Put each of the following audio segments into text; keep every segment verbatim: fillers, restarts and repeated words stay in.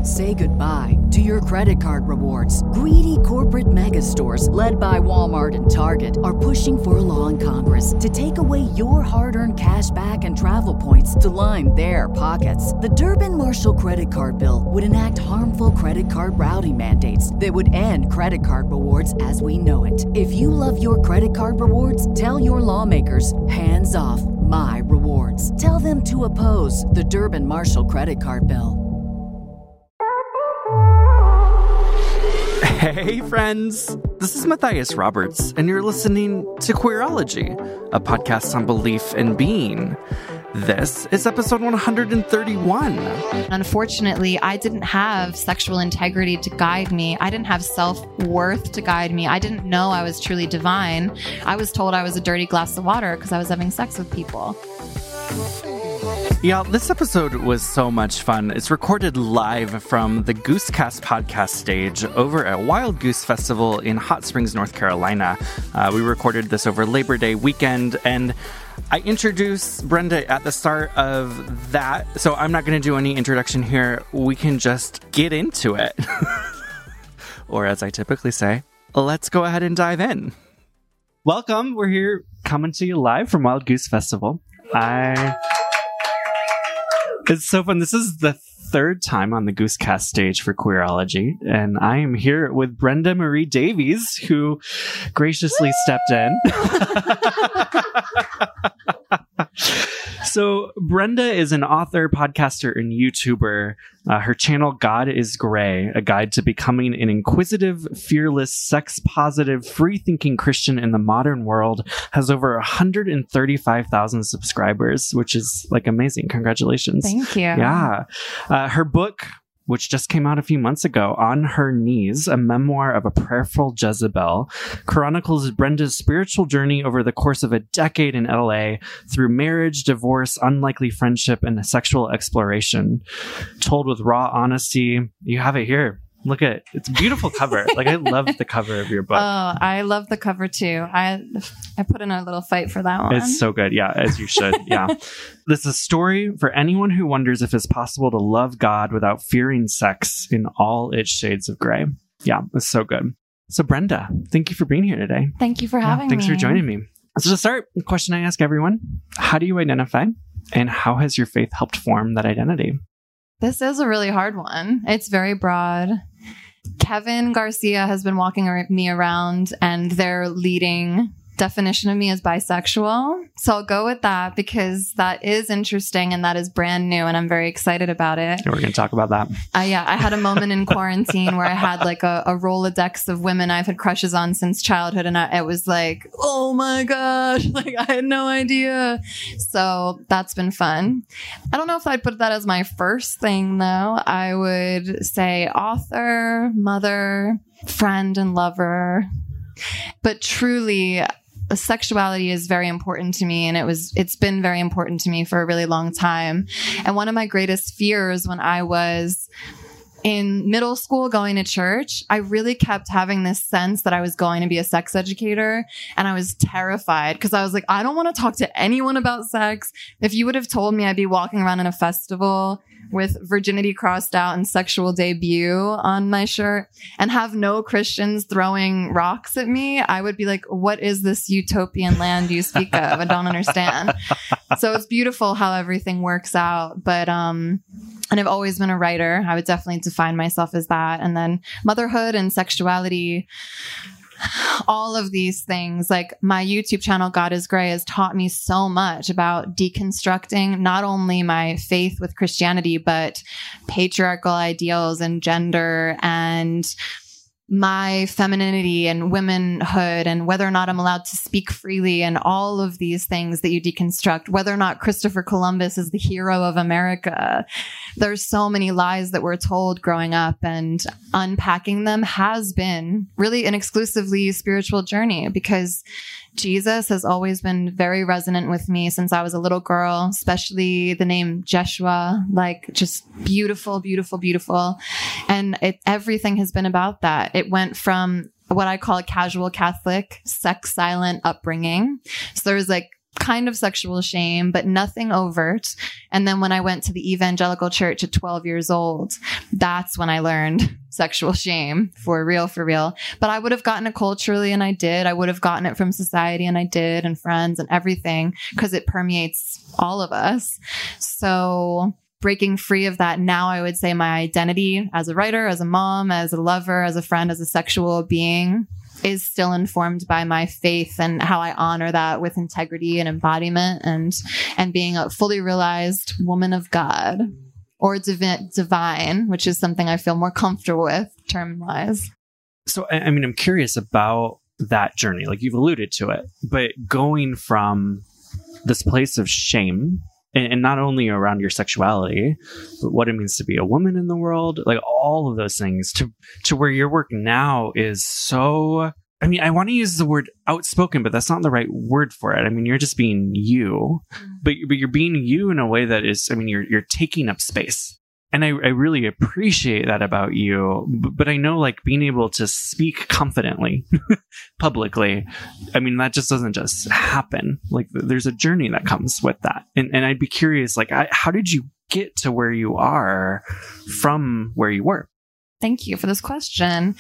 Say goodbye to your credit card rewards. Greedy corporate mega stores, led by Walmart and Target, are pushing for a law in Congress to take away your hard-earned cash back and travel points to line their pockets. The Durbin-Marshall credit card bill would enact harmful credit card routing mandates that would end credit card rewards as we know it. If you love your credit card rewards, tell your lawmakers, hands off my rewards. Tell them to oppose the Durbin-Marshall credit card bill. Hey friends, this is Matthias Roberts, and you're listening to Queerology, a podcast on belief and being. This is episode one hundred thirty-one. Unfortunately, I didn't have sexual integrity to guide me. I didn't have self-worth to guide me. I didn't know I was truly divine. I was told I was a dirty glass of water because I was having sex with people. Yeah, this episode was so much fun. It's recorded live from the Goosecast podcast stage over at Wild Goose Festival in Hot Springs, North Carolina. Uh, we recorded this over Labor Day weekend, and I introduced Brenda at the start of that, so I'm not going to do any introduction here. We can just get into it. Or as I typically say, let's go ahead and dive in. Welcome. We're here coming to you live from Wild Goose Festival. I... It's so fun. This is the third time on the Goosecast stage for Queerology, and I am here with Brenda Marie Davies, who graciously stepped in. So Brenda is an author, podcaster, and YouTuber. Uh, her channel, God is Gray, a guide to becoming an inquisitive, fearless, sex-positive, free-thinking Christian in the modern world, has over one hundred thirty-five thousand subscribers, which is like amazing. Congratulations. Thank you. Yeah. Uh, her book, which just came out a few months ago, On Her Knees, a memoir of a prayerful Jezebel, chronicles Brenda's spiritual journey over the course of a decade in L A through marriage, divorce, unlikely friendship, and sexual exploration. Told with raw honesty. You have it here. Look at it. It's a beautiful cover. Like, I love the cover of your book. Oh, I love the cover too. I I put in a little fight for that one. It's so good. Yeah, as you should. Yeah. This is a story for anyone who wonders if it's possible to love God without fearing sex in all its shades of gray. Yeah, it's so good. So Brenda, thank you for being here today. Thank you for having yeah, thanks me. Thanks for joining me. So to start, the question I ask everyone, how do you identify, and how has your faith helped form that identity? This is a really hard one. It's very broad. Kevin Garcia has been walking me around, and their leading definition of me is bisexual. So I'll go with that because that is interesting and that is brand new, and I'm very excited about it. And we're going to talk about that. Uh, yeah, I had a moment in quarantine where I had like a, a Rolodex of women I've had crushes on since childhood, and I, it was like, oh my gosh, like I had no idea. So that's been fun. I don't know if I'd put that as my first thing though. I would say author, mother, friend, and lover. But truly, sexuality is very important to me, and it was it's been very important to me for a really long time. And one of my greatest fears when I was in middle school going to church, I really kept having this sense that I was going to be a sex educator, and I was terrified because I was like, I don't want to talk to anyone about sex. If you would have told me I'd be walking around in a festival with virginity crossed out and sexual debut on my shirt and have no Christians throwing rocks at me, I would be like, what is this utopian land you speak of? I don't understand. So it's beautiful how everything works out. But, um, and I've always been a writer. I would definitely define myself as that. And then motherhood and sexuality, all of these things, like my YouTube channel, God is Gray, has taught me so much about deconstructing not only my faith with Christianity, but patriarchal ideals and gender and my femininity and womanhood and whether or not I'm allowed to speak freely and all of these things that you deconstruct, whether or not Christopher Columbus is the hero of America. There's so many lies that we're told growing up, and unpacking them has been really an exclusively spiritual journey because Jesus has always been very resonant with me since I was a little girl, especially the name Jeshua, like just beautiful, beautiful, beautiful. And it, everything has been about that. It went from what I call a casual Catholic, sex silent upbringing. So there was like kind of sexual shame, but nothing overt. And then when I went to the evangelical church at twelve years old, that's when I learned sexual shame for real, for real. But I would have gotten it culturally, and I did. I would have gotten it from society, and I did, and friends and everything, because it permeates all of us. So breaking free of that, now I would say my identity as a writer, as a mom, as a lover, as a friend, as a sexual being is still informed by my faith and how I honor that with integrity and embodiment, and and being a fully realized woman of God, or divi- divine, which is something I feel more comfortable with term-wise. So, I mean, I'm curious about that journey. Like, you've alluded to it, but going from this place of shame, and not only around your sexuality, but what it means to be a woman in the world, like all of those things, to to where your work now is so, I mean, I want to use the word outspoken, but that's not the right word for it. I mean, you're just being you, but, but you're being you in a way that is, I mean, you're you're taking up space. And I, I really appreciate that about you. But, but I know, like, being able to speak confidently publicly, I mean, that just doesn't just happen. Like, there's a journey that comes with that. And and I'd be curious, like, I, how did you get to where you are from where you were? Thank you for this question.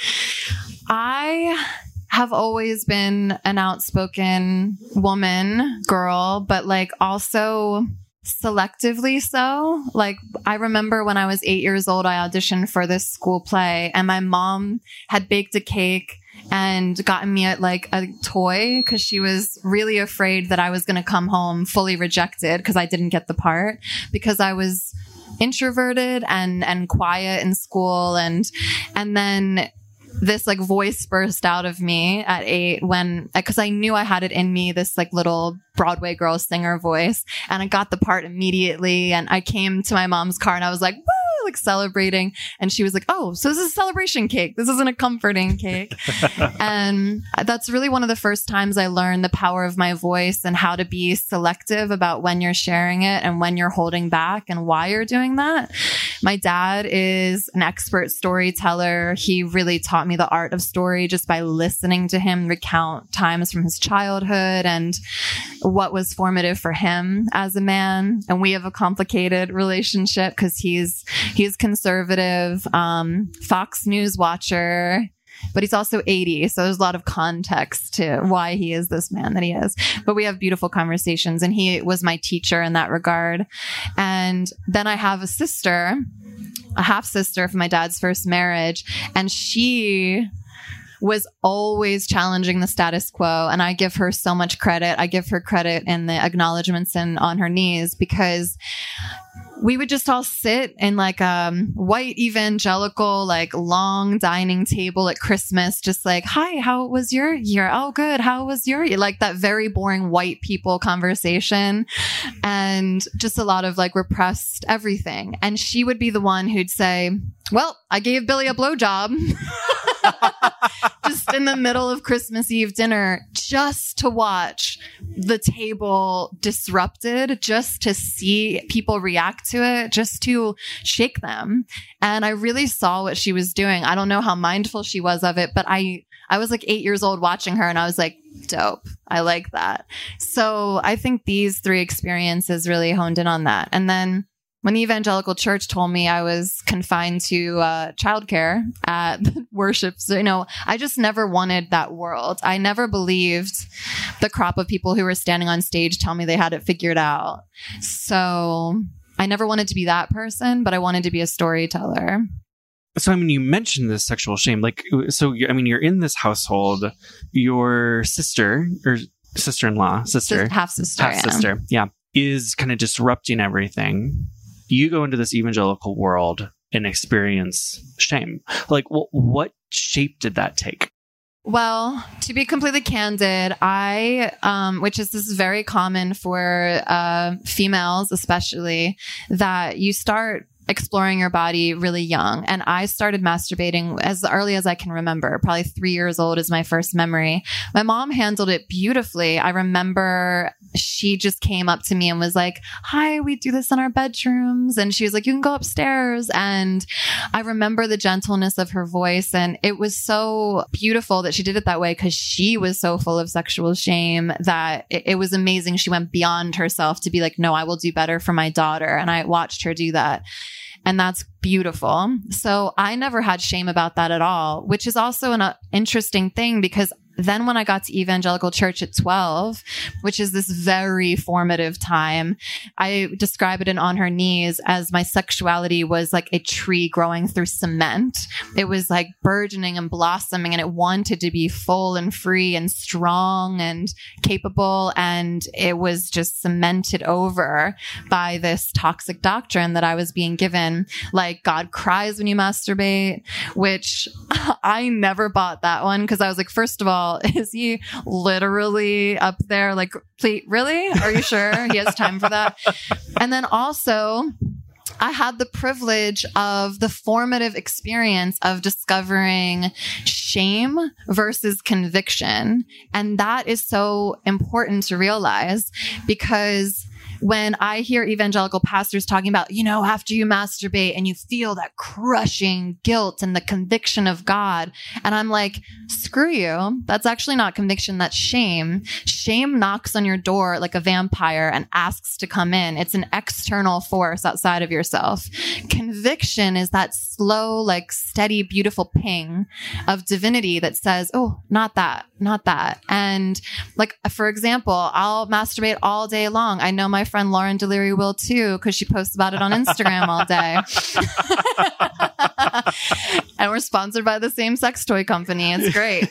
I have always been an outspoken woman, girl, but like also selectively so. Like, I remember when I was eight years old, I auditioned for this school play, and my mom had baked a cake and gotten me a, like a toy, because she was really afraid that I was going to come home fully rejected because I didn't get the part, because I was introverted and and quiet in school. And and then this like voice burst out of me at eight, when, because I knew I had it in me, this like little Broadway girl singer voice, and I got the part immediately. And I came to my mom's car and I was like, woo, like celebrating. And she was like, oh, so this is a celebration cake. This isn't a comforting cake. And that's really one of the first times I learned the power of my voice and how to be selective about when you're sharing it and when you're holding back and why you're doing that. My dad is an expert storyteller. He really taught me the art of story just by listening to him recount times from his childhood and what was formative for him as a man. And we have a complicated relationship because he's he's conservative, um, Fox News watcher, but he's also eighty. So there's a lot of context to why he is this man that he is. But we have beautiful conversations, and he was my teacher in that regard. And then I have a sister, a half sister from my dad's first marriage, and she was always challenging the status quo. And I give her so much credit. I give her credit in the acknowledgements and on her knees, because we would just all sit in like a um, white evangelical, like long dining table at Christmas, just like, hi, how was your year? Oh, good. How was your year? Like that very boring white people conversation, and just a lot of like repressed everything. And she would be the one who'd say, well, I gave Billy a blowjob. Just in the middle of Christmas Eve dinner, just to watch the table disrupted, just to see people react to it, just to shake them. And I really saw what she was doing. I don't know how mindful she was of it, but I, I was like eight years old watching her, and I was like, dope. I like that. So I think these three experiences really honed in on that. And then when the evangelical church told me I was confined to uh, childcare at worship, so, you know, I just never wanted that world. I never believed the crop of people who were standing on stage tell me they had it figured out. So I never wanted to be that person, but I wanted to be a storyteller. So, I mean, you mentioned this sexual shame. Like, so, I mean, you're in this household, your sister, or sister-in-law, sister, half-sister, half-sister, yeah, is kind of disrupting everything. You go into this evangelical world and experience shame. Like, well, what shape did that take? Well, to be completely candid, I, um, which is, this is very common for, uh, females, especially, that you start exploring your body really young. And I started masturbating as early as I can remember. Probably three years old is my first memory. My mom handled it beautifully. I remember she just came up to me and was like, hi, we do this in our bedrooms. And she was like, you can go upstairs. And I remember the gentleness of her voice. And it was so beautiful that she did it that way because she was so full of sexual shame that it, it was amazing. She went beyond herself to be like, no, I will do better for my daughter. And I watched her do that. And that's beautiful. So I never had shame about that at all, which is also an uh, interesting thing because then when I got to evangelical church at twelve, which is this very formative time, I describe it in On Her Knees as my sexuality was like a tree growing through cement. It was like burgeoning and blossoming, and it wanted to be full and free and strong and capable. And it was just cemented over by this toxic doctrine that I was being given. Like God cries when you masturbate, which I never bought that one because I was like, first of all, is he literally up there? Like, please, really? Are you sure he has time for that? And then also, I had the privilege of the formative experience of discovering shame versus conviction. And that is so important to realize because when I hear evangelical pastors talking about, you know, after you masturbate and you feel that crushing guilt and the conviction of God, and I'm like, screw you. That's actually not conviction. That's shame. Shame knocks on your door like a vampire and asks to come in. It's an external force outside of yourself. Conviction is that slow, like steady, beautiful ping of divinity that says, oh, not that, not that. And like, for example, I'll masturbate all day long. I know my friend Lauren Deliri will too, because she posts about it on Instagram all day. And we're sponsored by the same sex toy company. It's great.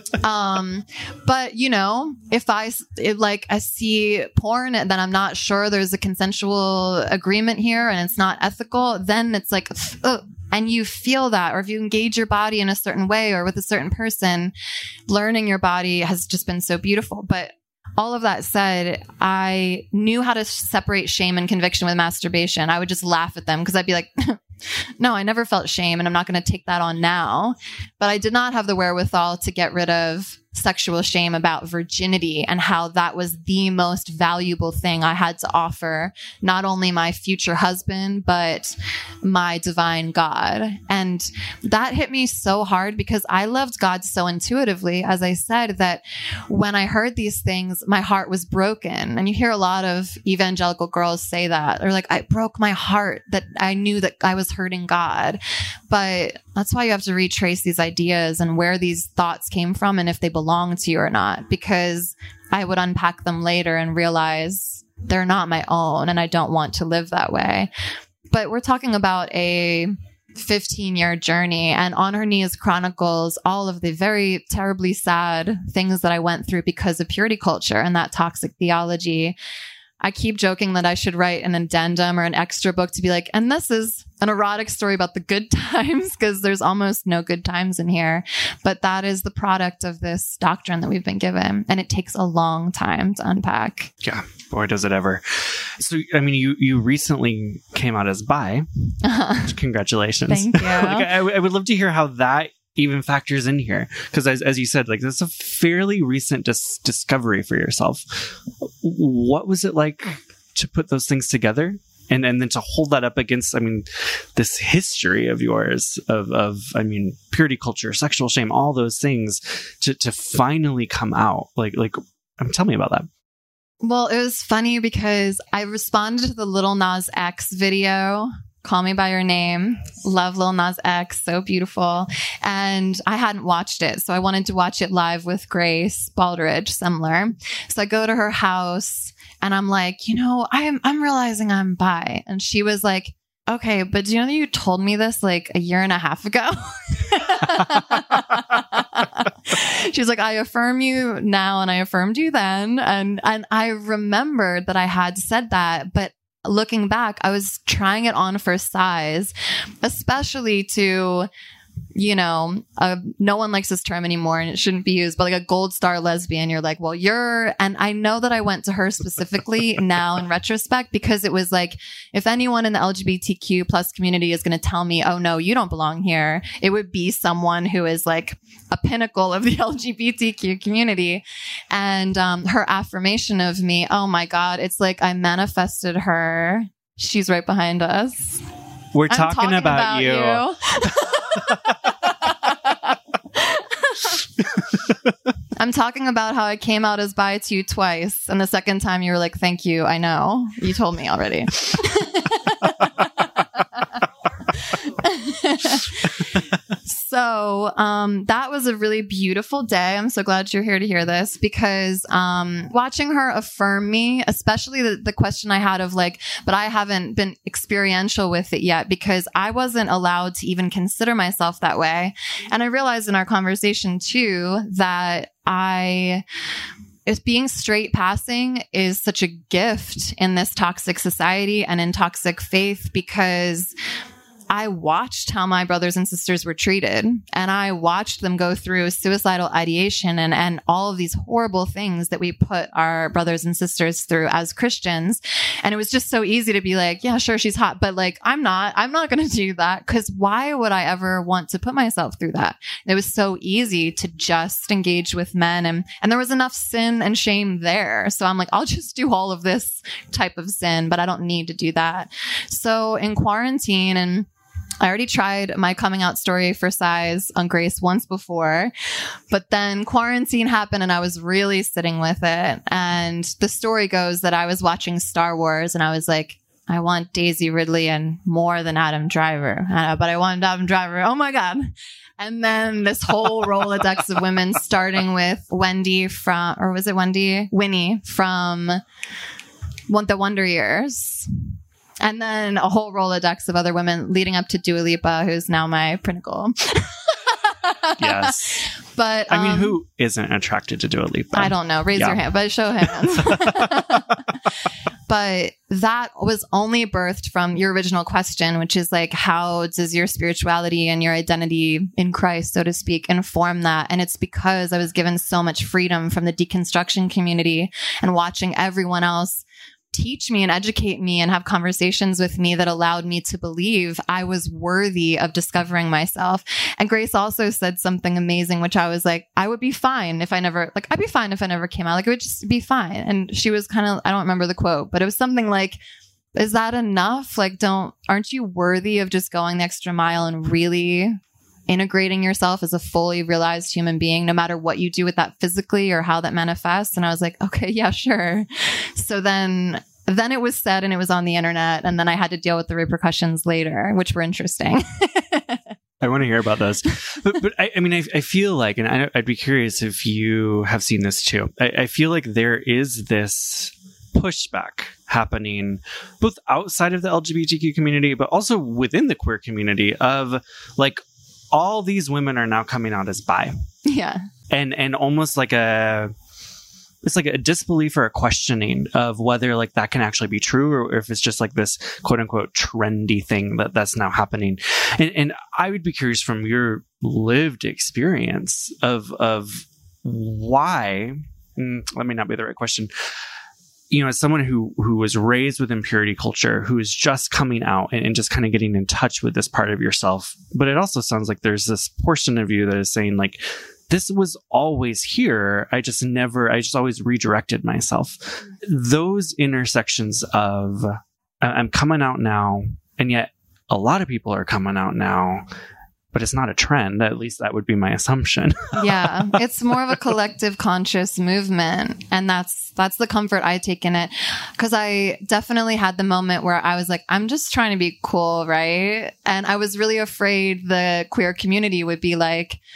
Um, but you know, if I it, like I see porn and then I'm not sure there's a consensual agreement here and it's not ethical, then it's like, ugh. And you feel that, or if you engage your body in a certain way or with a certain person, learning your body has just been so beautiful. But all of that said, I knew how to separate shame and conviction with masturbation. I would just laugh at them because I'd be like, no, I never felt shame and I'm not going to take that on now. But I did not have the wherewithal to get rid of sexual shame about virginity and how that was the most valuable thing I had to offer, not only my future husband, but my divine God. And that hit me so hard because I loved God so intuitively, as I said, that when I heard these things, my heart was broken. And you hear a lot of evangelical girls say that, or like, I broke my heart that I knew that I was hurting God. But that's why you have to retrace these ideas and where these thoughts came from and if they belong to you or not, because I would unpack them later and realize they're not my own and I don't want to live that way. But we're talking about a fifteen year journey, and On Her Knees chronicles all of the very terribly sad things that I went through because of purity culture and that toxic theology. I keep joking that I should write an addendum or an extra book to be like, and this is an erotic story about the good times, because there's almost no good times in here. But that is the product of this doctrine that we've been given. And it takes a long time to unpack. Yeah. Boy, does it ever. So, I mean, you, you recently came out as bi. Uh-huh. Congratulations. Thank you. like, I, I would love to hear how that even factors in here, because as, as you said, like, that's a fairly recent dis- discovery for yourself. What was it like to put those things together and and then to hold that up against, I mean, this history of yours of of I mean, purity culture, sexual shame, all those things to to finally come out? Like like um, tell me about that. Well, it was funny because I responded to the Lil Nas X video, Call Me By Your Name. Love Lil Nas X. So beautiful. And I hadn't watched it. So I wanted to watch it live with Grace Baldridge, similar. So I go to her house and I'm like, you know, I'm, I'm realizing I'm bi. And she was like, okay, but do you know that you told me this like a year and a half ago? She's like, I affirm you now and I affirmed you then. And, and I remembered that I had said that, but looking back, I was trying it on for size, especially to you know, uh, no one likes this term anymore and it shouldn't be used, but like a gold star lesbian, you're like, well, you're, and I know that I went to her specifically now in retrospect, because it was like, if anyone in the L G B T Q plus community is going to tell me, oh no, you don't belong here, it would be someone who is like a pinnacle of the L G B T Q community. And um, her affirmation of me, oh my God, it's like I manifested her. She's right behind us. We're talking, talking about, about you. you. I'm talking about how I came out as bi to you twice, and the second time you were like, thank you, I know. You told me already. So um, that was a really beautiful day. I'm so glad you're here to hear this, because um, watching her affirm me, especially the, the question I had of like, but I haven't been experiential with it yet because I wasn't allowed to even consider myself that way. And I realized in our conversation too that I... if being straight passing is such a gift in this toxic society and in toxic faith, because I watched how my brothers and sisters were treated, and I watched them go through suicidal ideation and, and all of these horrible things that we put our brothers and sisters through as Christians. And it was just so easy to be like, yeah, sure, she's hot, but like, I'm not, I'm not going to do that, because why would I ever want to put myself through that? It was so easy to just engage with men, and, and there was enough sin and shame there. So I'm like, I'll just do all of this type of sin, but I don't need to do that. So in quarantine, and I already tried my coming out story for size on Grace once before, but then quarantine happened and I was really sitting with it. And the story goes that I was watching Star Wars and I was like, I want Daisy Ridley and more than Adam Driver, uh, but I wanted Adam Driver. Oh my God. And then this whole Rolodex of women, starting with Wendy from, or was it Wendy? Winnie from The Wonder Years. And then a whole Rolodex of other women leading up to Dua Lipa, who's now my pinnacle. Yes. But I mean, um, who isn't attracted to Dua Lipa? I don't know. Raise Yeah. your hand, but show hands. But that was only birthed from your original question, which is like, how does your spirituality and your identity in Christ, so to speak, inform that? And it's because I was given so much freedom from the deconstruction community and watching everyone else teach me and educate me and have conversations with me that allowed me to believe I was worthy of discovering myself. And Grace also said something amazing, which I was like, I would be fine if I never, like, I'd be fine if I never came out. Like, it would just be fine. And she was kind of, I don't remember the quote, but it was something like, is that enough? Like, don't, aren't you worthy of just going the extra mile and really integrating yourself as a fully realized human being, no matter what you do with that physically or how that manifests? And I was like, okay, yeah, sure. So then, then it was said and it was on the internet, and then I had to deal with the repercussions later, which were interesting. I want to hear about those. But, but I, I mean, I, I feel like, and I, I'd be curious if you have seen this too. I, I feel like there is this pushback happening both outside of the L G B T Q community, but also within the queer community of like, all these women are now coming out as bi. Yeah. And and almost like a, it's like a disbelief or a questioning of whether like that can actually be true, or if it's just like this quote unquote trendy thing that that's now happening. And, and I would be curious from your lived experience of, of why, mm, that may not be the right question. You know, as someone who who was raised within purity culture, who is just coming out and, and just kind of getting in touch with this part of yourself. But it also sounds like there's this portion of you that is saying like, this was always here. I just never, I just always redirected myself. Those intersections of I'm coming out now, and yet a lot of people are coming out now, but it's not a trend. At least that would be my assumption. Yeah, it's more of a collective conscious movement. And that's that's the comfort I take in it. Because I definitely had the moment where I was like, I'm just trying to be cool, right? And I was really afraid the queer community would be like,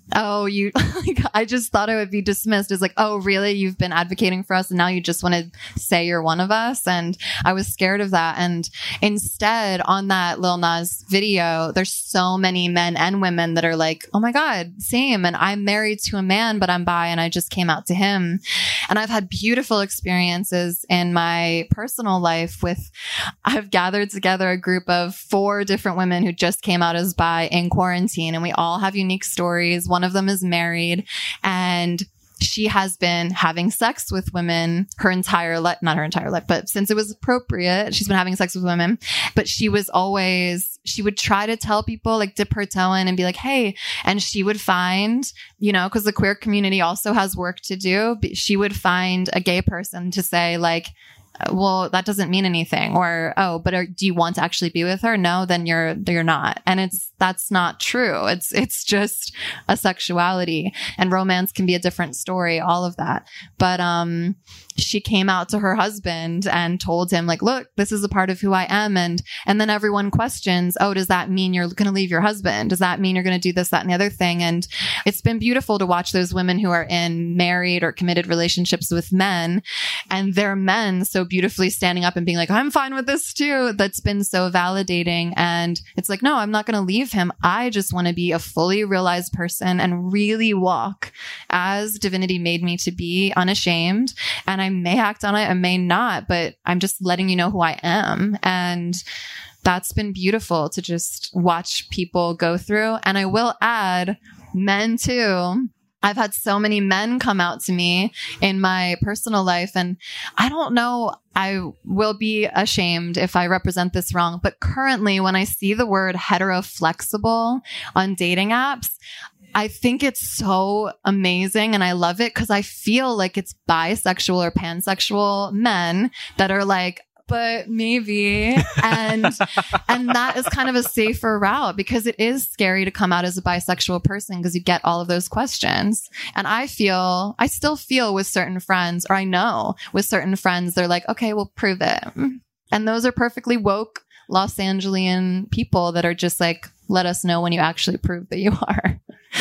oh, you, like, I just thought it would be dismissed as like, oh, really? You've been advocating for us and now you just want to say you're one of us. And I was scared of that. And instead on that Lil Nas video, there's so many men and women that are like, oh my God, same. And I'm married to a man, but I'm bi and I just came out to him. And I've had beautiful experiences in my personal life with, I've gathered together a group of four different women who just came out as bi in quarantine. And we all have unique stories. One of them is married and she has been having sex with women her entire life, not her entire life, but since it was appropriate, she's been having sex with women. But she was always, she would try to tell people, like dip her toe in and be like, hey, and she would find, you know, because the queer community also has work to do. She would find a gay person to say like, well, that doesn't mean anything. Or, oh, but are, do you want to actually be with her? No, then you're, you're not. And it's, that's not true. It's, it's just a sexuality, and romance can be a different story, all of that. But, um, she came out to her husband and told him like, look, this is a part of who I am. And, and then everyone questions, oh, does that mean you're going to leave your husband? Does that mean you're going to do this, that, and the other thing? And it's been beautiful to watch those women who are in married or committed relationships with men, and their men so beautifully standing up and being like, I'm fine with this too. That's been so validating. And it's like, no, I'm not going to leave him. I just want to be a fully realized person and really walk as divinity made me to be, unashamed. And I may act on it, I may not, but I'm just letting you know who I am. And that's been beautiful to just watch people go through. And I will add, men too. I've had so many men come out to me in my personal life, and I don't know, I will be ashamed if I represent this wrong, but currently when I see the word heteroflexible on dating apps, I think it's so amazing and I love it because I feel like it's bisexual or pansexual men that are like, but maybe. And, and that is kind of a safer route because it is scary to come out as a bisexual person because you get all of those questions. And I feel, I still feel with certain friends, or I know with certain friends, they're like, okay, we'll prove it. And those are perfectly woke Los Angelian people that are just like, let us know when you actually prove that you are.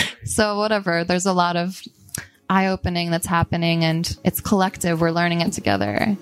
So whatever, there's a lot of eye-opening that's happening and it's collective. We're learning it together.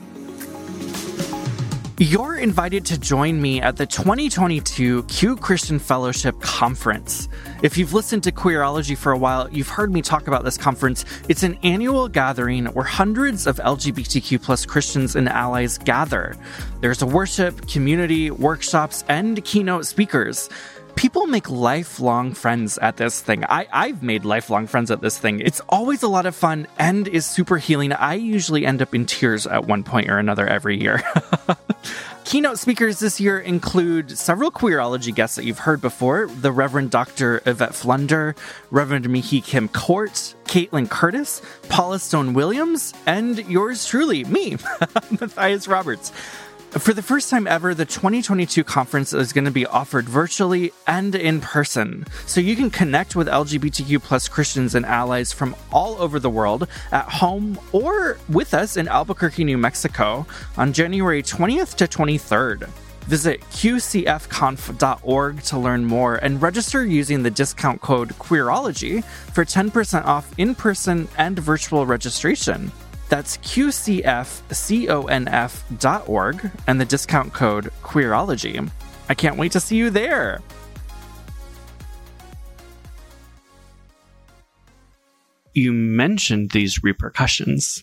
You're invited to join me at the twenty twenty-two Q Christian Fellowship Conference. If you've listened to Queerology for a while, you've heard me talk about this conference. It's an annual gathering where hundreds of L G B T Q plus Christians and allies gather. There's a worship, community, workshops, and keynote speakers. People make lifelong friends at this thing. I, I've made lifelong friends at this thing. It's always a lot of fun and is super healing. I usually end up in tears at one point or another every year. Keynote speakers this year include several Queerology guests that you've heard before. The Reverend Doctor Yvette Flunder, Reverend Mihi Kim Court, Caitlin Curtis, Paula Stone Williams, and yours truly, me, Matthias Roberts. For the first time ever, the twenty twenty-two conference is going to be offered virtually and in person. So you can connect with L G B T Q plus Christians and allies from all over the world at home or with us in Albuquerque, New Mexico on January twentieth to twenty-third. Visit q c f conf dot org to learn more and register using the discount code Queerology for ten percent off in-person and virtual registration. That's q c f conf dot org and the discount code Queerology. I can't wait to see you there. You mentioned these repercussions.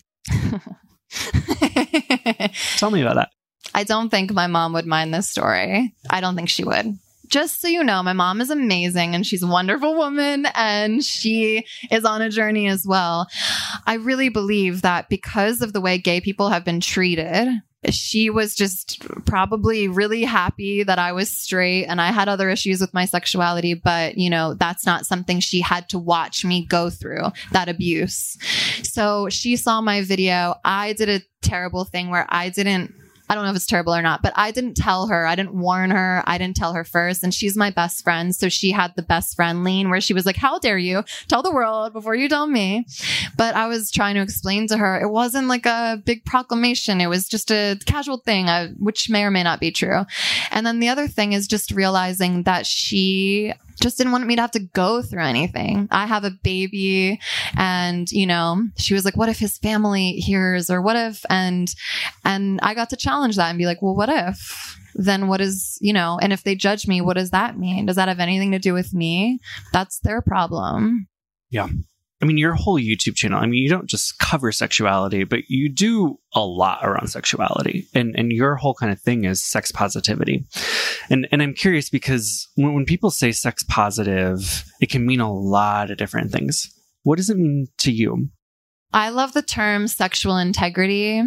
Tell me about that. I don't think my mom would mind this story. I don't think she would. Just so you know, my mom is amazing and she's a wonderful woman and she is on a journey as well. I really believe that because of the way gay people have been treated, she was just probably really happy that I was straight and I had other issues with my sexuality, but you know, that's not something she had to watch me go through, that abuse. So she saw my video. I did a terrible thing where I didn't I don't know if it's terrible or not, but I didn't tell her. I didn't warn her. I didn't tell her first. And she's my best friend. So she had the best friend lean where she was like, how dare you tell the world before you tell me? But I was trying to explain to her, it wasn't like a big proclamation. It was just a casual thing, uh, which may or may not be true. And then the other thing is just realizing that she just didn't want me to have to go through anything. I have a baby and, you know, she was like, what if his family hears, or what if, and, and I got to challenge that and be like, well, what if? Then what is, you know, and if they judge me, what does that mean? Does that have anything to do with me? That's their problem. Yeah. I mean, your whole YouTube channel, I mean, you don't just cover sexuality, but you do a lot around sexuality. And and your whole kind of thing is sex positivity. And and I'm curious because when, when people say sex positive, it can mean a lot of different things. What does it mean to you? I love the term sexual integrity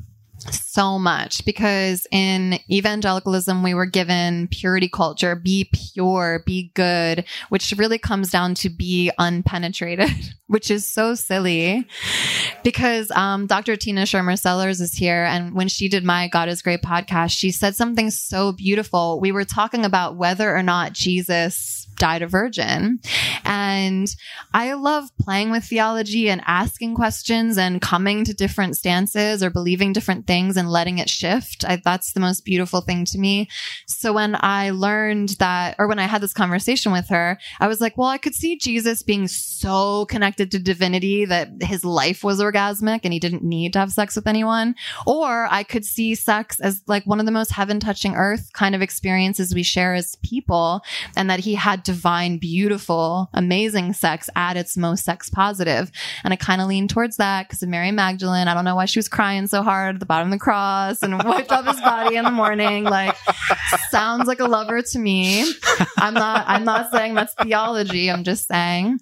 so much because in evangelicalism, we were given purity culture, be pure, be good, which really comes down to be unpenetrated, which is so silly because um, Doctor Tina Shermer Sellers is here. And when she did my God is Great podcast, she said something so beautiful. We were talking about whether or not Jesus died a virgin. And I love playing with theology and asking questions and coming to different stances or believing different things and letting it shift. I, that's the most beautiful thing to me. So when I learned that, or when I had this conversation with her, I was like, well, I could see Jesus being so connected to divinity that his life was orgasmic and he didn't need to have sex with anyone. Or I could see sex as like one of the most heaven touching earth kind of experiences we share as people, and that he had divine, beautiful, amazing sex at its most sex positive. And I kind of leaned towards that because of Mary Magdalene. I don't know why she was crying so hard at the bottom of the cross and wiped up his body in the morning. Like, sounds like a lover to me. I'm not, I'm not saying that's theology. I'm just saying.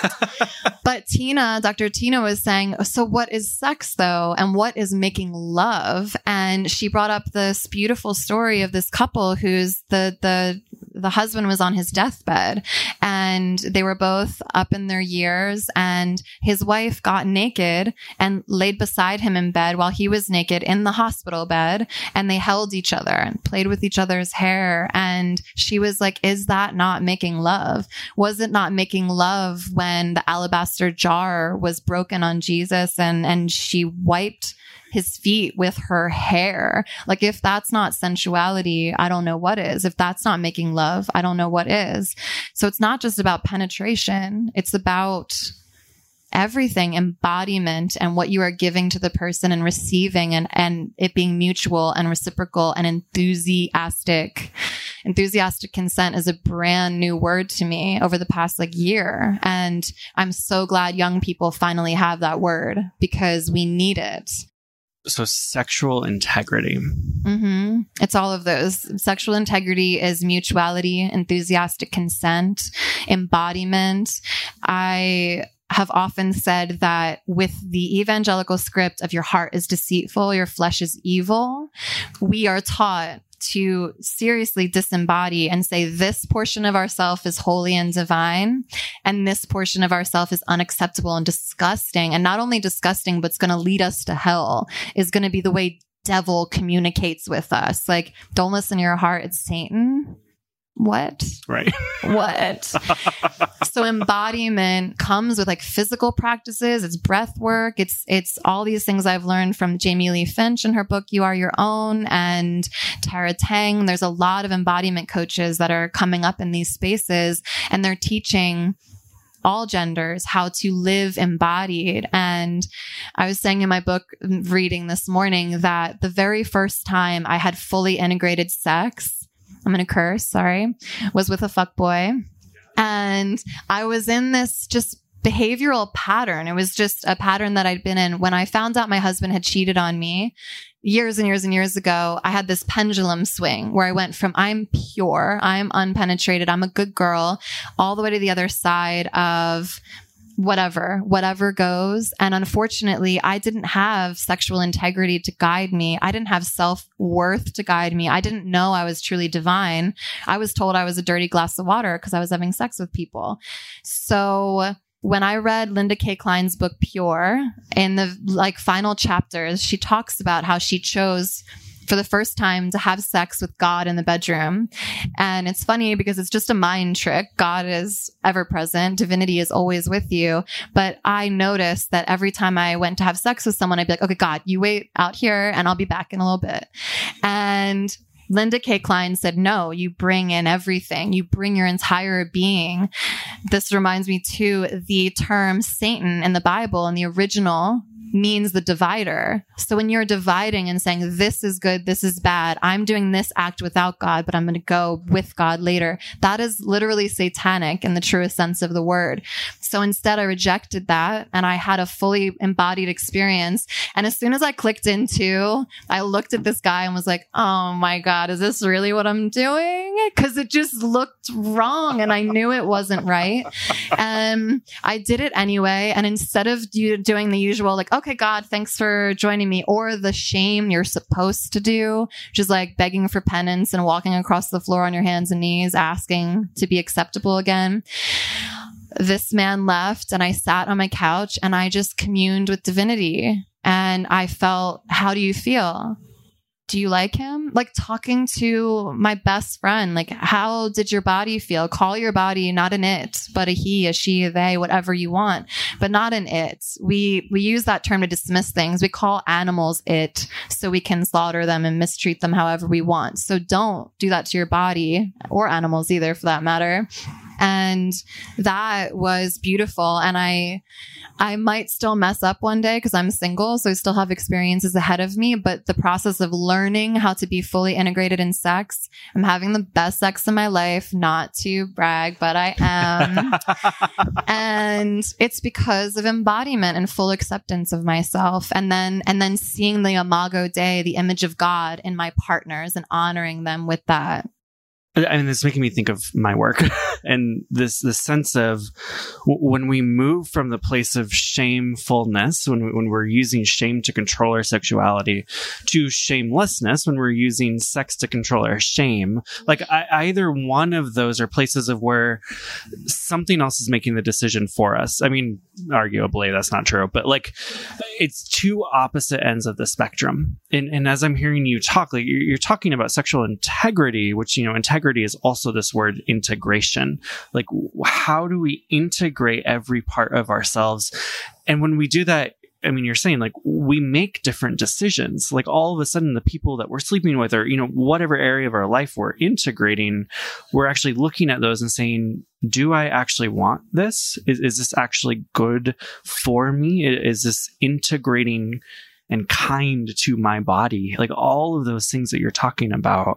But Tina, Doctor Tina was saying, so what is sex though? And what is making love? And she brought up this beautiful story of this couple who's the, the, the husband was on his deathbed and they were both up in their years, and his wife got naked and laid beside him in bed while he was naked in the hospital bed, and they held each other and played with each other's hair. And she was like, is that not making love? Was it not making love when the alabaster jar was broken on Jesus and, and she wiped his feet with her hair? Like, if that's not sensuality, I don't know what is. If that's not making love, I don't know what is. So it's not just about penetration. It's about everything, embodiment, and what you are giving to the person and receiving, and, and it being mutual and reciprocal and enthusiastic. Enthusiastic consent is a brand new word to me over the past like year. And I'm so glad young people finally have that word because we need it. So sexual integrity. Mm-hmm. It's all of those. Sexual integrity is mutuality, enthusiastic consent, embodiment. I have often said that with the evangelical script of your heart is deceitful, your flesh is evil, we are taught to seriously disembody and say this portion of ourself is holy and divine, and this portion of ourself is unacceptable and disgusting. And not only disgusting, but it's going to lead us to hell, is going to be the way devil communicates with us. Like, don't listen to your heart, it's Satan. What? Right. What? So embodiment comes with like physical practices. It's breath work. It's, it's all these things I've learned from Jamie Lee Finch in her book, You Are Your Own, and Tara Tang. There's a lot of embodiment coaches that are coming up in these spaces, and they're teaching all genders how to live embodied. And I was saying in my book reading this morning that the very first time I had fully integrated sex, I'm going to curse, sorry, was with a fuckboy. And I was in this just behavioral pattern. It was just a pattern that I'd been in. When I found out my husband had cheated on me years and years and years ago, I had this pendulum swing where I went from I'm pure, I'm unpenetrated, I'm a good girl, all the way to the other side of whatever, whatever goes. And unfortunately, I didn't have sexual integrity to guide me. I didn't have self-worth to guide me. I didn't know I was truly divine. I was told I was a dirty glass of water because I was having sex with people. So when I read Linda K. Klein's book, Pure, in the like final chapters, she talks about how she chose for the first time to have sex with God in the bedroom. And it's funny because it's just a mind trick. God is ever present. Divinity is always with you. But I noticed that every time I went to have sex with someone, I'd be like, okay, God, you wait out here and I'll be back in a little bit. And Linda K. Klein said, no, you bring in everything. You bring your entire being. This reminds me too, the term Satan in the Bible, in the original, means the divider. So when you're dividing and saying, this is good, this is bad, I'm doing this act without God, but I'm going to go with God later, that is literally satanic in the truest sense of the word. So instead, I rejected that and I had a fully embodied experience. And as soon as I clicked into, I looked at this guy and was like, oh my God, is this really what I'm doing? Because it just looked wrong and I knew it wasn't right. And I did it anyway. And instead of you doing the usual, like, okay, God, thanks for joining me, or the shame you're supposed to do, which is like begging for penance and walking across the floor on your hands and knees, asking to be acceptable again. This man left and I sat on my couch and I just communed with divinity. And I felt, how do you feel? Do you like him? Like talking to my best friend, like, how did your body feel? Call your body not an it, but a he, a she, a they, whatever you want, but not an it. We, we use that term to dismiss things. We call animals it so we can slaughter them and mistreat them however we want. So don't do that to your body, or animals either for that matter. And that was beautiful. And I, I might still mess up one day because I'm single. So I still have experiences ahead of me, but the process of learning how to be fully integrated in sex, I'm having the best sex in my life, not to brag, but I am. And it's because of embodiment and full acceptance of myself. And then, and then seeing the Imago Dei, the image of God in my partners, and honoring them with that. I mean, it's making me think of my work and this, this sense of w- when we move from the place of shamefulness, when, we, when we're using shame to control our sexuality, to shamelessness, when we're using sex to control our shame, like I, either one of those are places of where something else is making the decision for us. I mean, arguably that's not true, but like it's two opposite ends of the spectrum. And, and as I'm hearing you talk, like you're, you're talking about sexual integrity, which, you know, integrity is also this word integration. Like, how do we integrate every part of ourselves? And when we do that, I mean, you're saying like we make different decisions. Like all of a sudden, the people that we're sleeping with, or, you know, whatever area of our life we're integrating, we're actually looking at those and saying, do I actually want this? Is, is this actually good for me? Is this integrating and kind to my body? Like all of those things that you're talking about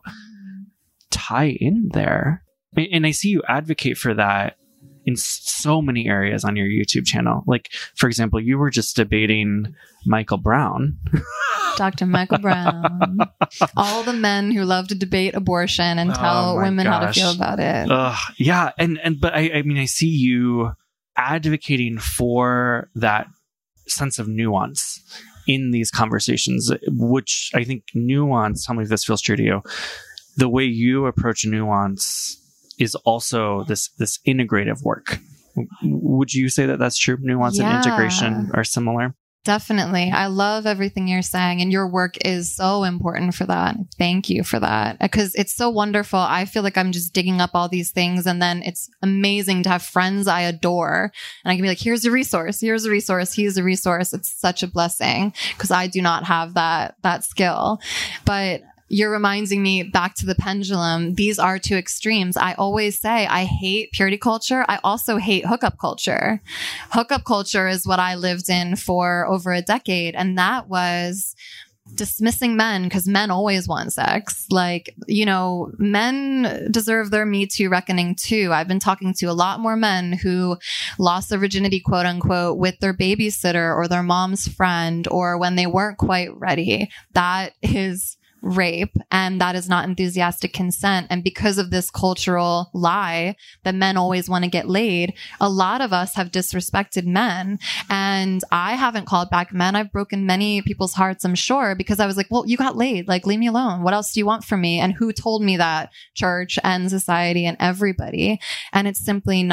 tie in there. And I see you advocate for that in so many areas on your YouTube channel. Like, for example, you were just debating Michael Brown. Doctor Michael Brown. All the men who love to debate abortion and tell oh women gosh. how to feel about it. Uh, yeah. And, and, but I, I mean, I see you advocating for that sense of nuance in these conversations, which I think nuance, tell me if this feels true to you, the way you approach nuance is also this this integrative work. Would you say that that's true? Nuance yeah. and integration are similar? Definitely. I love everything you're saying, and your work is so important for that. Thank you for that, because it's so wonderful. I feel like I'm just digging up all these things, and then it's amazing to have friends I adore, and I can be like, here's a resource, here's a resource, here's a resource. It's such a blessing because I do not have that that skill. But you're reminding me back to the pendulum. These are two extremes. I always say I hate purity culture. I also hate hookup culture. Hookup culture is what I lived in for over a decade. And that was dismissing men because men always want sex. Like, you know, men deserve their Me Too reckoning too. I've been talking to a lot more men who lost their virginity, quote unquote, with their babysitter or their mom's friend, or when they weren't quite ready. That is rape, and that is not enthusiastic consent. And because of this cultural lie that men always want to get laid, a lot of us have disrespected men. And I haven't called back men. I've broken many people's hearts, I'm sure, because I was like, well, you got laid. Like, leave me alone. What else do you want from me? And who told me that? Church and society and everybody. And it's simply not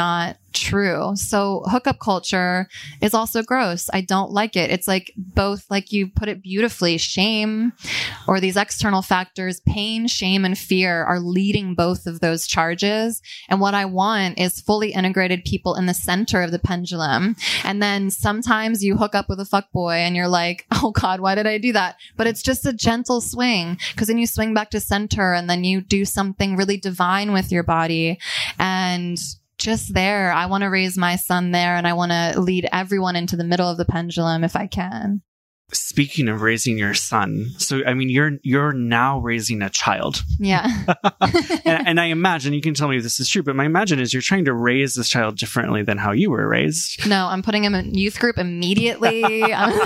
true. So hookup culture is also gross. I don't like it. It's like both, like you put it beautifully, shame or these external factors, pain, shame, and fear are leading both of those charges. And what I want is fully integrated people in the center of the pendulum. And then sometimes you hook up with a fuckboy and you're like, oh God, why did I do that? But it's just a gentle swing, because then you swing back to center and then you do something really divine with your body. And just there, I want to raise my son there, and I want to lead everyone into the middle of the pendulum if I can. Speaking of raising your son, so I mean, you're you're now raising a child. Yeah. and, and I imagine, you can tell me if this is true, but my imagine is you're trying to raise this child differently than how you were raised. No, I'm putting him in youth group immediately.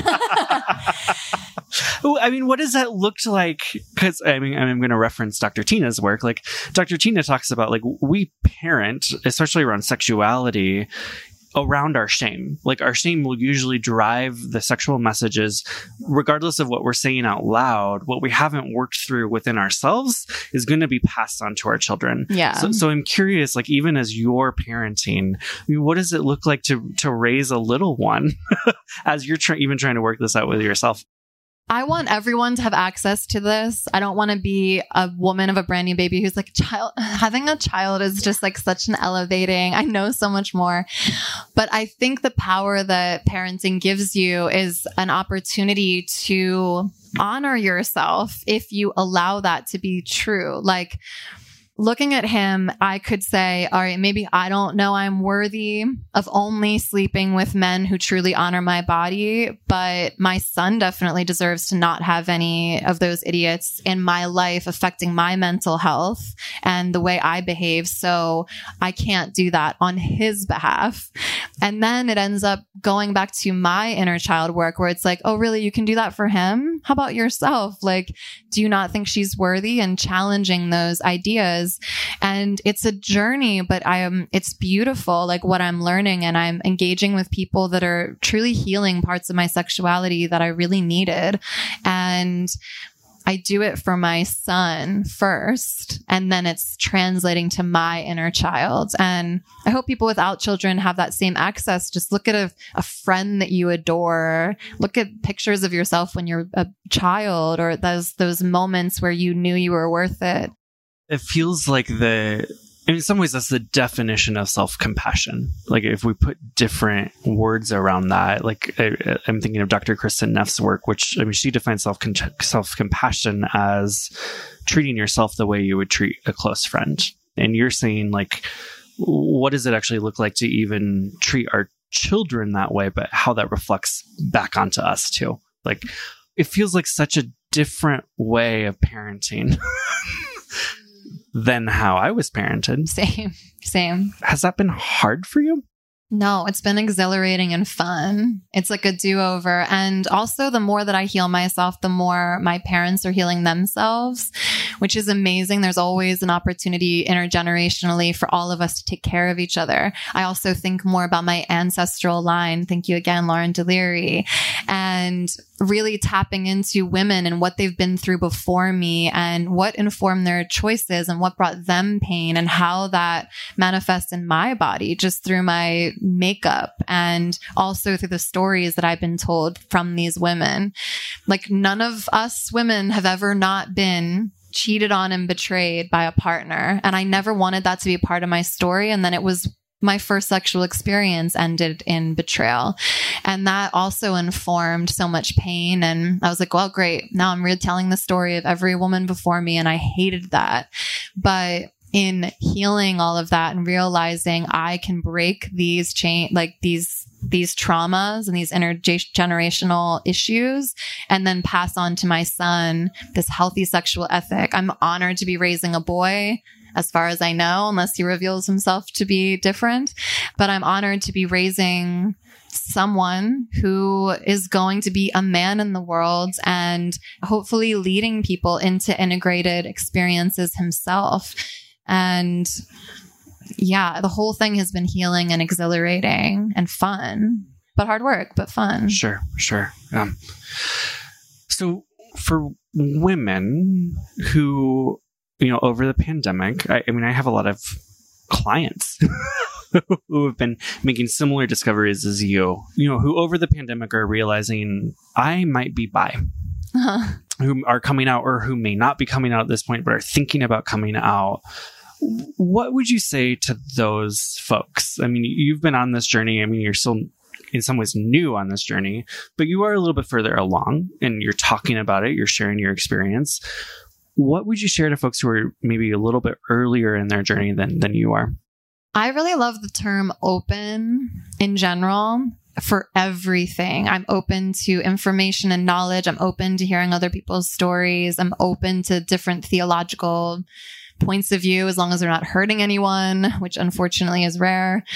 I mean, what does that look like? Because I mean, I'm going to reference Doctor Tina's work. Like, Doctor Tina talks about, like, we parent, especially around sexuality, around our shame. Like, our shame will usually drive the sexual messages, regardless of what we're saying out loud. What we haven't worked through within ourselves is going to be passed on to our children. Yeah. So, so I'm curious, like, even as you're parenting, I mean, what does it look like to to raise a little one as you're try- even trying to work this out with yourself? I want everyone to have access to this. I don't want to be a woman of a brand new baby who's like, child, having a child is just like such an elevating. I know so much more. But I think the power that parenting gives you is an opportunity to honor yourself if you allow that to be true. Like, looking at him, I could say, all right, maybe I don't know I'm worthy of only sleeping with men who truly honor my body, but my son definitely deserves to not have any of those idiots in my life affecting my mental health and the way I behave. So I can't do that on his behalf. And then it ends up going back to my inner child work, where it's like, oh, really? You can do that for him? How about yourself? Like, do you not think she's worthy? And challenging those ideas. And it's a journey, but I am, it's beautiful, like what I'm learning, and I'm engaging with people that are truly healing parts of my sexuality that I really needed. And I do it for my son first, and then it's translating to my inner child. And I hope people without children have that same access. Just look at a, a friend that you adore. Look at pictures of yourself when you're a child, or those, those moments where you knew you were worth it. It feels like the, in some ways, that's the definition of self-compassion. Like, if we put different words around that, like I, I'm thinking of Doctor Kristen Neff's work, which, I mean, she defines self self-compassion as treating yourself the way you would treat a close friend. And you're saying, like, what does it actually look like to even treat our children that way, but how that reflects back onto us too? Like, it feels like such a different way of parenting than how I was parented. Same, same. Has that been hard for you? No, it's been exhilarating and fun. It's like a do-over. And also, the more that I heal myself, the more my parents are healing themselves, which is amazing. There's always an opportunity intergenerationally for all of us to take care of each other. I also think more about my ancestral line. Thank you again, Lauren Deliri. And really tapping into women and what they've been through before me, and what informed their choices, and what brought them pain, and how that manifests in my body just through my makeup, and also through the stories that I've been told from these women. Like, none of us women have ever not been cheated on and betrayed by a partner. And I never wanted that to be a part of my story. And then it was my first sexual experience ended in betrayal. And that also informed so much pain. And I was like, well, great. Now I'm retelling the story of every woman before me. And I hated that. But in healing all of that and realizing I can break these chain, like these, these traumas and these intergenerational issues, and then pass on to my son this healthy sexual ethic. I'm honored to be raising a boy, as far as I know, unless he reveals himself to be different. But I'm honored to be raising someone who is going to be a man in the world, and hopefully leading people into integrated experiences himself. And yeah, the whole thing has been healing and exhilarating and fun, but hard work, but fun. Sure, sure. Um, so for women who, you know, over the pandemic, I, I mean, I have a lot of clients who have been making similar discoveries as you, you know, who over the pandemic are realizing I might be bi, uh-huh. who are coming out or who may not be coming out at this point, but are thinking about coming out. What would you say to those folks? I mean, you've been on this journey. I mean, you're still in some ways new on this journey, but you are a little bit further along and you're talking about it. You're sharing your experience. What would you share to folks who are maybe a little bit earlier in their journey than, than you are? I really love the term open in general for everything. I'm open to information and knowledge. I'm open to hearing other people's stories. I'm open to different theological points of view as long as they're not hurting anyone, which unfortunately is rare.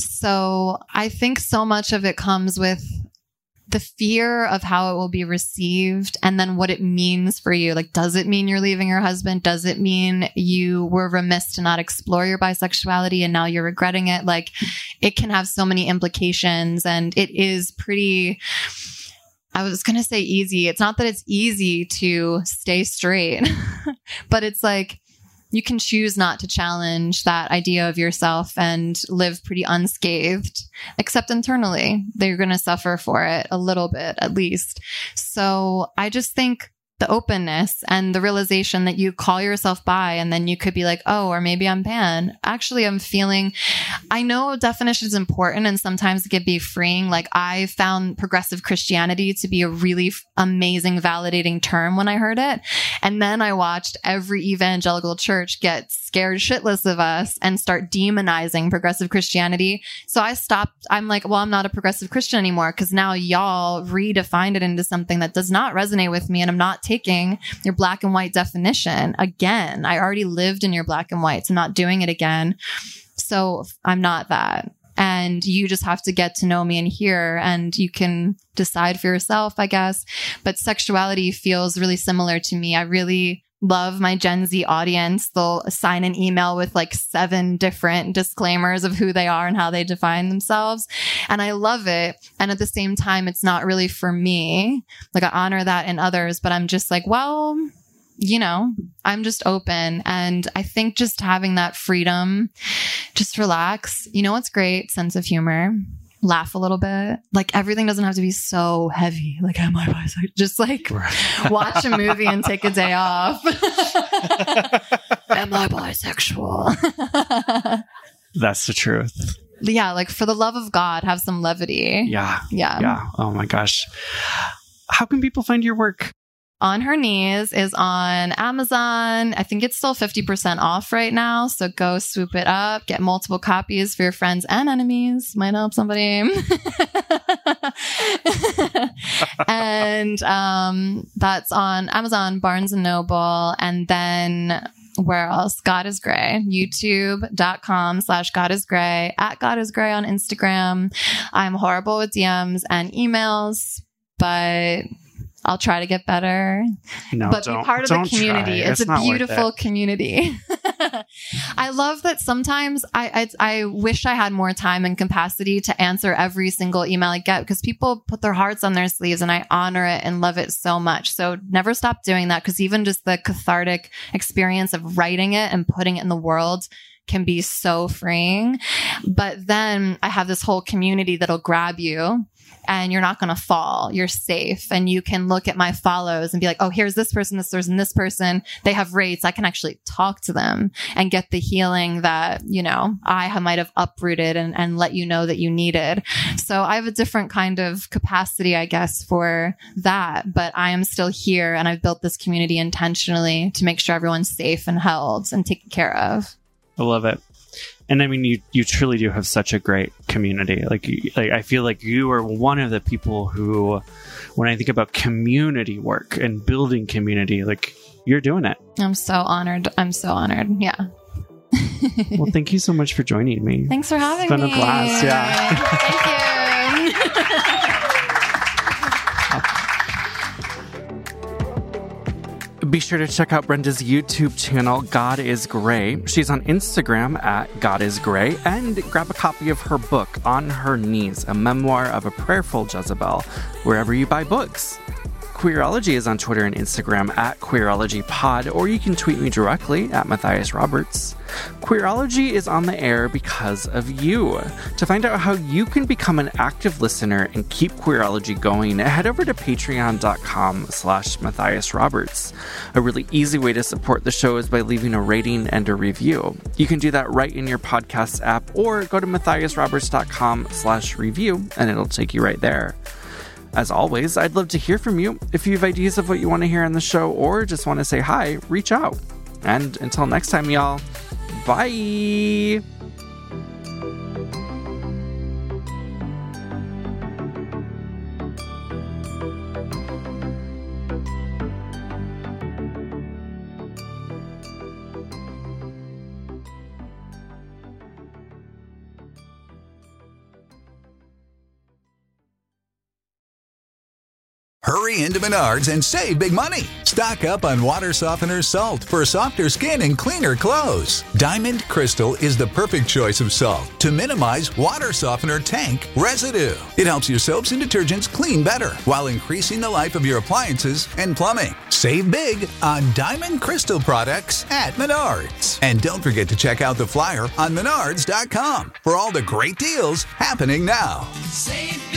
So I think so much of it comes with the fear of how it will be received and then what it means for you. Like, does it mean you're leaving your husband? Does it mean you were remiss to not explore your bisexuality and now you're regretting it? Like, it can have so many implications, and it is pretty, I was going to say easy. It's not that it's easy to stay straight, but it's like, you can choose not to challenge that idea of yourself and live pretty unscathed, except internally. They're going to suffer for it a little bit, at least. So I just think the openness and the realization that you call yourself bi, and then you could be like, oh, or maybe I'm pan. Actually, I'm feeling, I know definition is important and sometimes it can be freeing. Like, I found progressive Christianity to be a really f- amazing, validating term when I heard it. And then I watched every evangelical church get scared shitless of us and start demonizing progressive Christianity. So I stopped. I'm like, well, I'm not a progressive Christian anymore because now y'all redefined it into something that does not resonate with me, and I'm not taking your black and white definition again. I already lived in your black and whites. I'm not doing it again. So I'm not that. And you just have to get to know me and hear, and you can decide for yourself, I guess. But sexuality feels really similar to me. I really love my Gen Z audience. They'll sign an email with like seven different disclaimers of who they are and how they define themselves. And I love it. And at the same time, it's not really for me. Like, I honor that in others, but I'm just like, well, you know, I'm just open. And I think just having that freedom, just relax. You know what's great? Sense of humor. Laugh a little bit. Like, everything doesn't have to be so heavy. Like, am I bisexual? Just like watch a movie and take a day off. Am I bisexual? That's the truth. Yeah. Like, for the love of God, have some levity. Yeah. Yeah. Yeah. Oh my gosh. How can people find your work? On Her Knees is on Amazon. I think it's still fifty percent off right now. So go swoop it up, get multiple copies for your friends and enemies. Might help somebody. And um, that's on Amazon, Barnes and Noble. And then where else? God is Gray. YouTube.com slash God is Gray. At God is Gray on Instagram. I'm horrible with D Ms and emails, but I'll try to get better. No, but be part of the community. Try. It's, it's a beautiful it. community. I love that sometimes I, I I wish I had more time and capacity to answer every single email I get, because people put their hearts on their sleeves and I honor it and love it so much. So never stop doing that, because even just the cathartic experience of writing it and putting it in the world can be so freeing. But then I have this whole community that'll grab you. And you're not going to fall. You're safe. And you can look at my follows and be like, oh, here's this person, this person, this person. They have rates. I can actually talk to them and get the healing that, you know, I might have uprooted and, and let you know that you needed. So I have a different kind of capacity, I guess, for that. But I am still here, and I've built this community intentionally to make sure everyone's safe and held and taken care of. I love it. And I mean, you, you truly do have such a great community. Like, like, I feel like you are one of the people who, when I think about community work and building community, like, you're doing it. I'm so honored. I'm so honored. Yeah. Well, thank you so much for joining me. Thanks for having me. It's been a blast. Yeah. Thank you. Be sure to check out Brenda's YouTube channel, God is Gray. She's on Instagram at God is Gray, and grab a copy of her book, On Her Knees, a memoir of a prayerful Jezebel, wherever you buy books. Queerology is on Twitter and Instagram at QueerologyPod, or you can tweet me directly at Matthias Roberts. Queerology is on the air because of you. To find out how you can become an active listener and keep Queerology going, head over to patreon.com slash Matthias Roberts. A really easy way to support the show is by leaving a rating and a review. You can do that right in your podcast app, or go to matthiasroberts.com slash review and it'll take you right there. As always, I'd love to hear from you. If you have ideas of what you want to hear on the show or just want to say hi, reach out. And until next time, y'all, bye! Hurry into Menards and save big money. Stock up on water softener salt for softer skin and cleaner clothes. Diamond Crystal is the perfect choice of salt to minimize water softener tank residue. It helps your soaps and detergents clean better while increasing the life of your appliances and plumbing. Save big on Diamond Crystal products at Menards. And don't forget to check out the flyer on menards dot com for all the great deals happening now. Save